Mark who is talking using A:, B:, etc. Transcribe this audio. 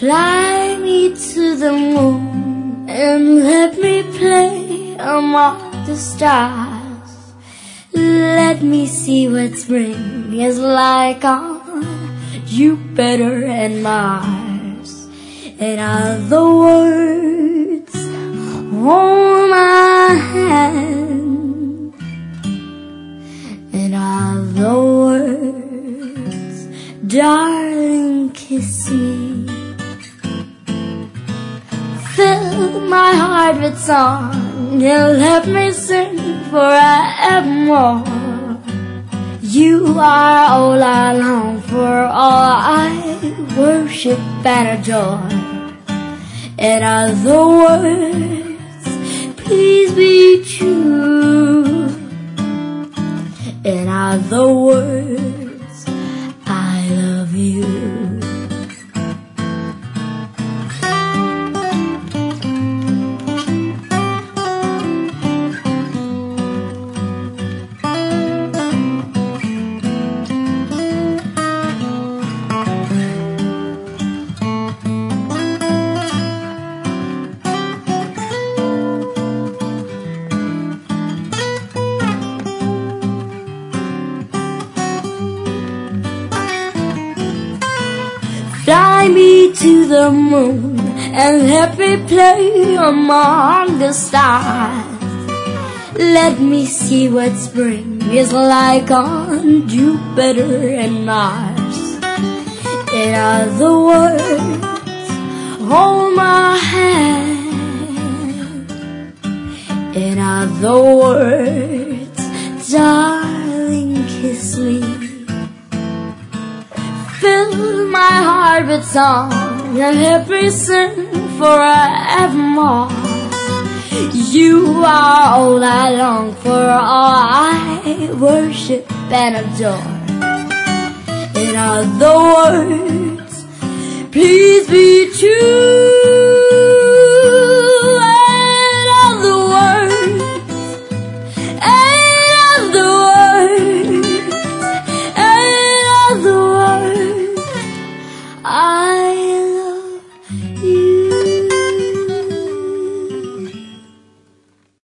A: Fly me to the moon and let me play among the stars. Let me see what spring is like on Jupiter and Mars. In other words, hold my hand. In other words, darling, kiss me. Fill my heart with song and let me sing forevermore. You are all I long for, all I worship and adore. In other words, please be true. In other words, I love you. Fly me to the moon and let me play among the stars. Let me see what spring is like on Jupiter and Mars. In other words, hold my hand. In other words, darling, kiss me. Fill my heart with song and let me sing forevermore. You are all I long for, all I worship and adore. In other words, please be true.